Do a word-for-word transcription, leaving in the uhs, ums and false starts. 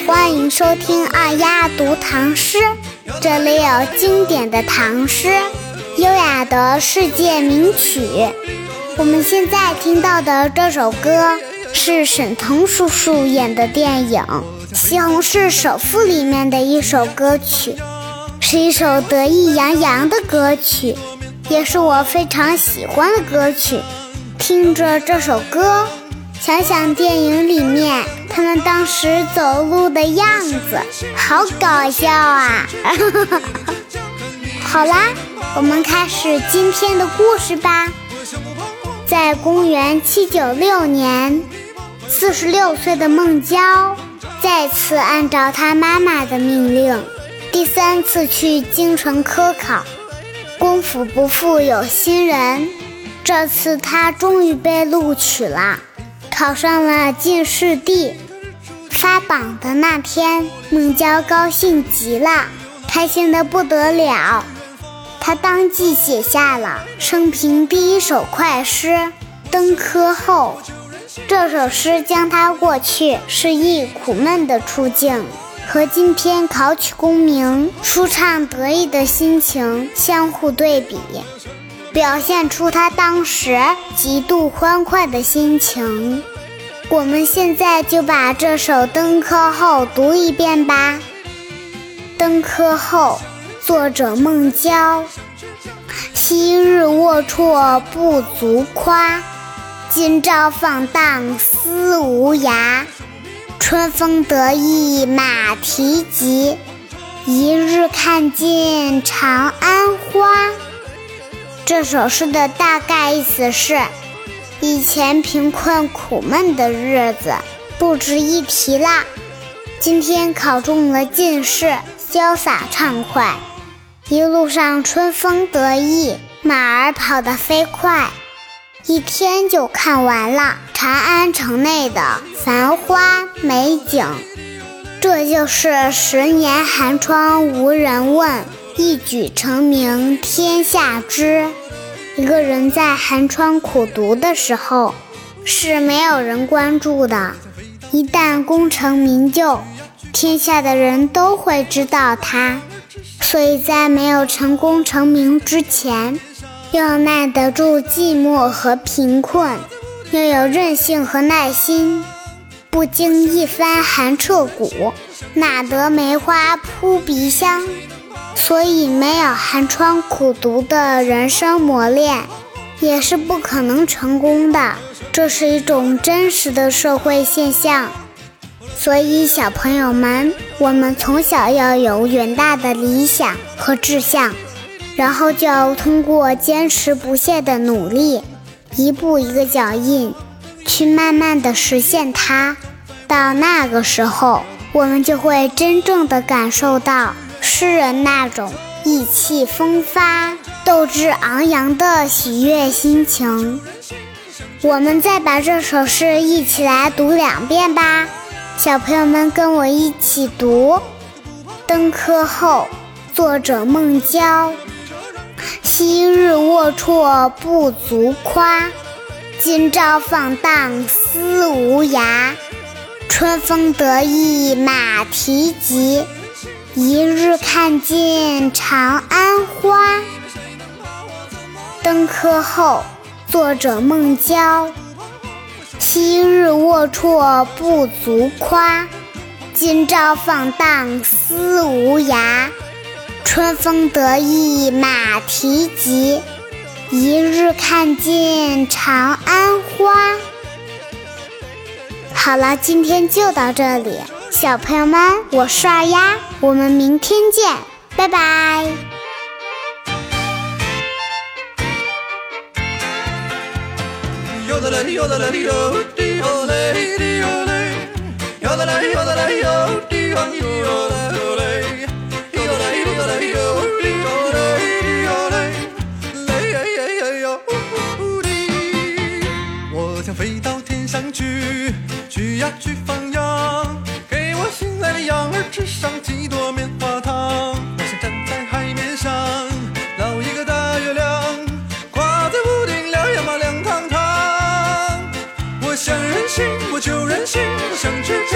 欢迎收听二丫读唐诗，这里有经典的唐诗，优雅的世界名曲。我们现在听到的这首歌是沈腾叔叔演的电影《西红柿首富》里面的一首歌曲，是一首得意洋洋的歌曲，也是我非常喜欢的歌曲。听着这首歌，想想电影里面他们当时走路的样子，好搞笑啊好啦，我们开始今天的故事吧。在公元七九六年，四十六岁的孟郊再次按照他妈妈的命令，第三次去京城科考。功夫不负有心人，这次他终于被录取了，考上了进士第。发榜的那天，孟郊高兴极了，开心得不得了。他当即写下了生平第一首快诗《登科后》。这首诗将他过去失意苦闷的处境和今天考取功名舒畅得意的心情相互对比，表现出他当时极度欢快的心情。我们现在就把这首《登科后》读一遍吧。《登科后》作者孟郊。昔日龌龊不足夸，今朝放荡思无涯。春风得意马蹄疾，一日看尽长安花。这首诗的大概意思是，以前贫困苦闷的日子不值一提啦，今天考中了进士，潇洒畅快，一路上春风得意，马儿跑得飞快，一天就看完了长安城内的繁花美景。这就是十年寒窗无人问，一举成名天下知。一个人在寒窗苦读的时候是没有人关注的，一旦功成名就，天下的人都会知道他。所以在没有成功成名之前，要耐得住寂寞和贫困，又有韧性和耐心，不经一番寒彻骨，哪得梅花扑鼻香。所以没有寒窗苦读的人生磨练，也是不可能成功的，这是一种真实的社会现象。所以小朋友们，我们从小要有远大的理想和志向，然后就要通过坚持不懈的努力，一步一个脚印，去慢慢的实现它。到那个时候，我们就会真正的感受到诗人那种意气风发、斗志昂扬的喜悦心情。我们再把这首诗一起来读两遍吧，小朋友们跟我一起读。登科后，作者孟郊。昔日龌龊不足夸，今朝放荡思无涯。春风得意马蹄疾，一日看尽长安花。登科后，作者孟郊。昔日龌龊不足夸，今朝放荡思无涯。春风得意马蹄疾，一日看尽长安花。好了，今天就到这里，小朋友们，我是二丫，我们明天见，拜拜。 我将飞到天上去，去呀去放羊，给我心爱的羊儿吃上几朵棉花糖。我想站在海面上，捞一个大月亮，挂在屋顶亮呀嘛亮堂堂。我想任性，我就任性，我想去